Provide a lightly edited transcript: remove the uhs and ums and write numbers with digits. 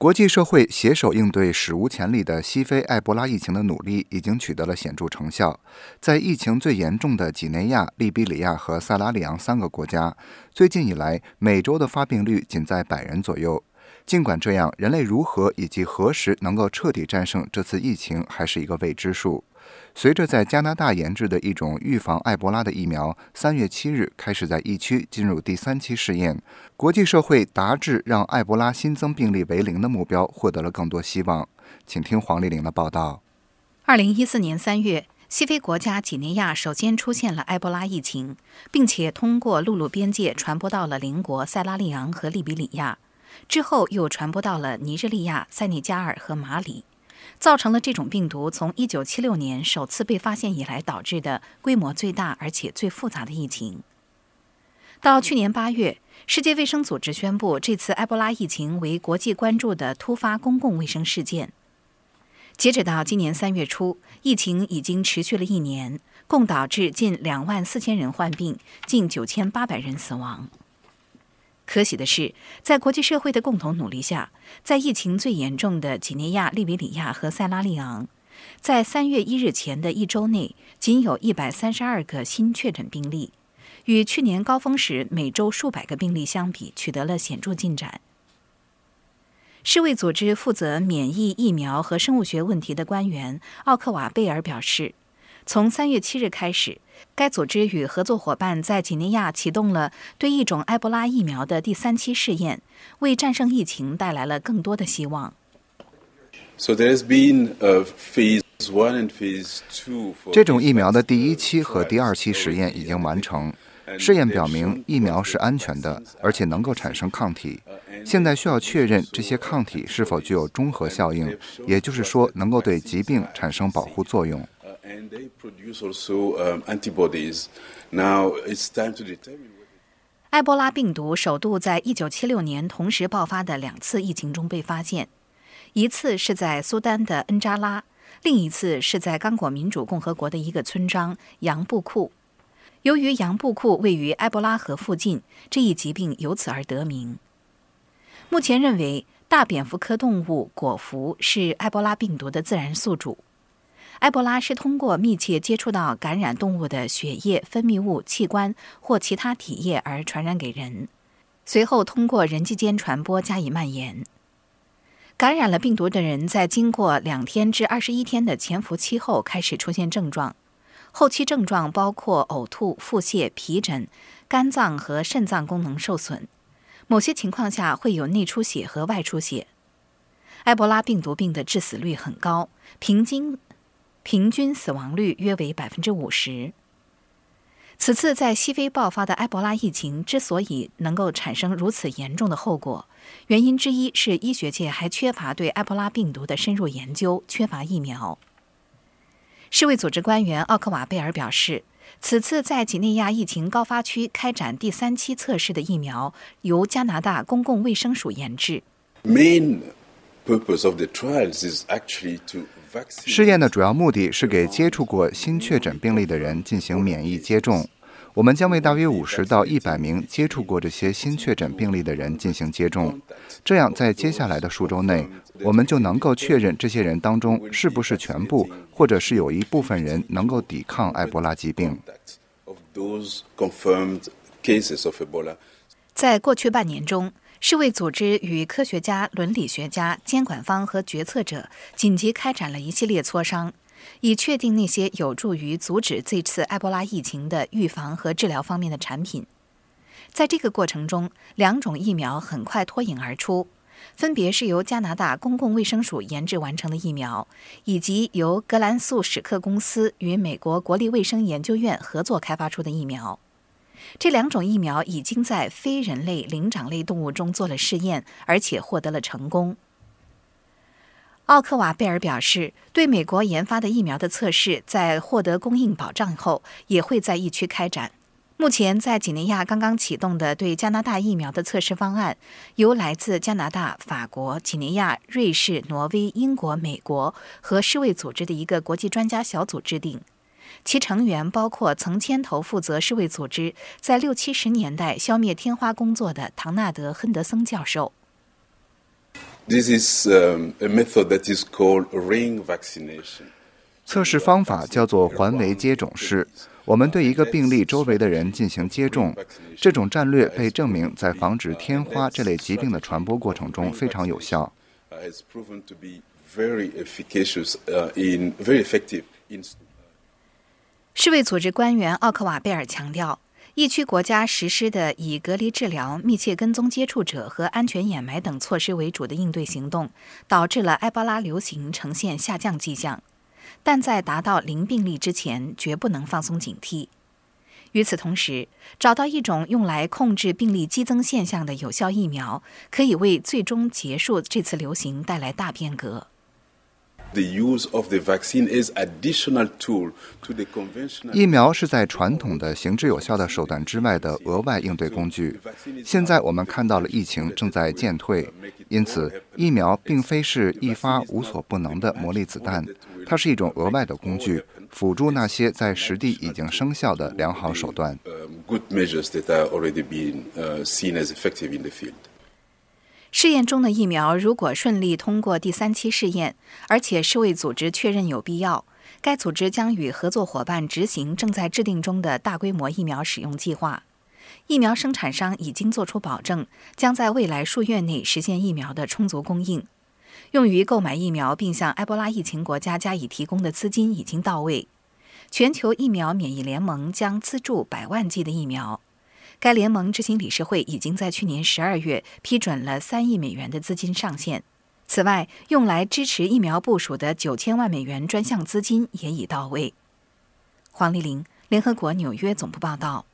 国际社会携手应对史无前例的西非埃博拉疫情的努力已经取得了显著成效。在疫情最严重的几内亚、利比里亚和塞拉利昂3个国家，最近以来每周的发病率仅在100人左右。尽管这样，人类如何以及何时能够彻底战胜这次疫情还是一个未知数。随着在加拿大研制的一种预防埃博拉的疫苗3月7日开始在疫区进入第3期试验，国际社会达至让埃博拉新增病例为0的目标获得了更多希望。请听黄丽玲的报道。 2014年3月，西非国家几内亚首先出现了埃博拉疫情，并且通过陆路边界传播到了邻国塞拉利昂和利比里亚，之后又传播到了尼日利亚、塞内加尔和马里，造成了这种病毒从1976年首次被发现以来导致的规模最大而且最复杂的疫情。到去年8月，世界卫生组织宣布这次埃博拉疫情为国际关注的突发公共卫生事件。截止到今年3月初，疫情已经持续了1年，共导致近24000人患病，近9800人死亡。可喜的是，在国际社会的共同努力下，在疫情最严重的几内亚、利比里亚和塞拉利昂，在3月1日前的1周内，仅有132个新确诊病例，与去年高峰时每周数百个病例相比，取得了显著进展。世卫组织负责免疫、疫苗和生物学问题的官员奥克瓦贝尔表示，从3月7日开始，该组织与合作伙伴在几内亚启动了对一种埃博拉疫苗的第3期试验，为战胜疫情带来了更多的希望。 这种疫苗的第1期和第2期实验已经完成，试验表明疫苗是安全的，而且能够产生抗体。现在需要确认这些抗体是否具有中和效应，也就是说能够对疾病产生保护作用。 埃博拉病毒首度在1976年同时爆发的2次疫情中被发现，一次是在苏丹的恩扎拉，另一次是在刚果民主共和国的一个村庄杨布库。由于杨布库位于埃博拉河附近，这一疾病由此而得名。目前认为，大蝙蝠科动物果蝠是埃博拉病毒的自然宿主。埃博拉是通过密切接触到感染动物的血液、分泌物、器官或其他体液而传染给人，随后通过人际间传播加以蔓延。感染了病毒的人在经过2天至21天的潜伏期后开始出现症状，后期症状包括呕吐、腹泻、皮疹、肝脏和肾脏功能受损，某些情况下会有内出血和外出血。埃博拉病毒病的致死率很高，平均死亡率约为50%。此次在西非爆发的埃博拉疫情之所以能够产生如此严重的后果，原因之一是医学界还缺乏对埃博拉病毒的深入研究，缺乏疫苗。世卫组织官员奥克瓦贝尔表示，此次在几内亚疫情高发区开展第3期测试的疫苗由加拿大公共卫生署研制。 试验的主要目的是给接触过新确诊病例的人进行免疫接种。我们将为大约50到100名接触过这些新确诊病例的人进行接种，这样在接下来的数周内，我们就能够确认这些人当中是不是全部，或者是有一部分人能够抵抗埃博拉疾病。 在过去半年中，世卫组织与科学家、伦理学家、监管方和决策者紧急开展了一系列磋商，以确定那些有助于阻止这次埃博拉疫情的预防和治疗方面的产品。在这个过程中，2种疫苗很快脱颖而出，分别是由加拿大公共卫生署研制完成的疫苗，以及由格兰素史克公司与美国国立卫生研究院合作开发出的疫苗。这2种疫苗已经在非人类灵长类动物中做了试验，而且获得了成功。奥克瓦贝尔表示，对美国研发的疫苗的测试在获得供应保障后也会在疫区开展。目前在几内亚刚刚启动的对加拿大疫苗的测试方案，由来自加拿大、法国、几内亚、瑞士、挪威、英国、美国和世卫组织的一个国际专家小组制定。其成员包括曾牵头负责世卫组织在60、70年代消灭天花工作的唐纳德·亨德森教授。 This is a method that is called ring vaccination. 测试方法叫做环围接种式，我们对一个病例周围的人进行接种。这种战略被证明在防止天花这类疾病的传播过程中非常有效。 世卫组织官员奥克瓦贝尔强调，疫区国家实施的以隔离治疗、密切跟踪接触者和安全掩埋等措施为主的应对行动，导致了埃博拉流行呈现下降迹象。但在达到零病例之前，绝不能放松警惕。与此同时，找到一种用来控制病例激增现象的有效疫苗，可以为最终结束这次流行带来大变革。 疫苗是在传统的行之有效的手段之外的额外应对工具。现在我们看到了疫情正在渐退，因此疫苗并非是一发无所不能的魔力子弹，它是一种额外的工具，辅助那些在实地已经生效的良好手段。 试验中的疫苗如果顺利通过第3期试验，而且世卫组织确认有必要，该组织将与合作伙伴执行正在制定中的大规模疫苗使用计划。疫苗生产商已经作出保证，将在未来数月内实现疫苗的充足供应。用于购买疫苗并向埃博拉疫情国家加以提供的资金已经到位。全球疫苗免疫联盟将资助100万剂的疫苗。该联盟执行理事会已经在去年12月批准了3亿美元的资金上限。此外，用来支持疫苗部署的9000万美元专项资金也已到位。黄丽玲，联合国纽约总部报道。